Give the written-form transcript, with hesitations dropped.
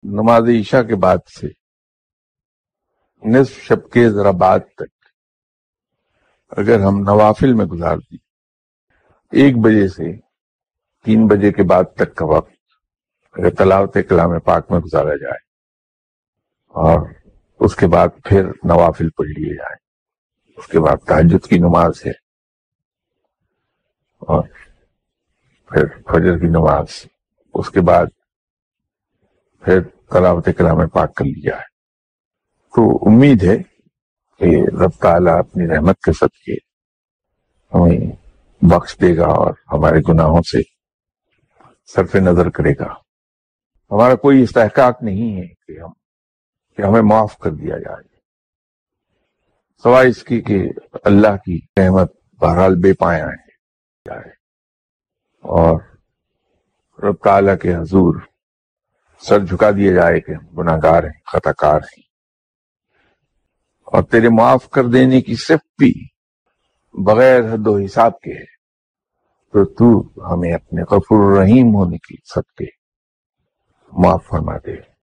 نماز عشاء کے بعد سے نصف شب کے ذرا بعد تک اگر ہم نوافل میں گزار دی 1 بجے سے 3 بجے کے بعد تک کا وقت اگر تلاوت کلام پاک میں گزارا جائے اور اس کے بعد پھر نوافل پڑھ لیے جائیں، اس کے بعد تہجد کی نماز ہے اور پھر فجر کی نماز، اس کے بعد پھر تلاوت کلام پاک کر لیا ہے، تو امید ہے کہ رب تعالیٰ اپنی رحمت کے صدقے ہمیں بخش دے گا اور ہمارے گناہوں سے صرف نظر کرے گا۔ ہمارا کوئی استحقاق نہیں ہے کہ ہمیں معاف کر دیا جائے، سوائے اس کی کہ اللہ کی رحمت بہرحال بے پایاں ہے اور رب تعالیٰ کے حضور سر جھکا دیا جائے کہ ہم گناہ گار ہیں، خطا کار ہیں، اور تیرے معاف کر دینے کی صرف بھی بغیر حد و حساب کے ہے، تو ہمیں اپنے غفور رحیم ہونے کی صدقے معاف فرما دے۔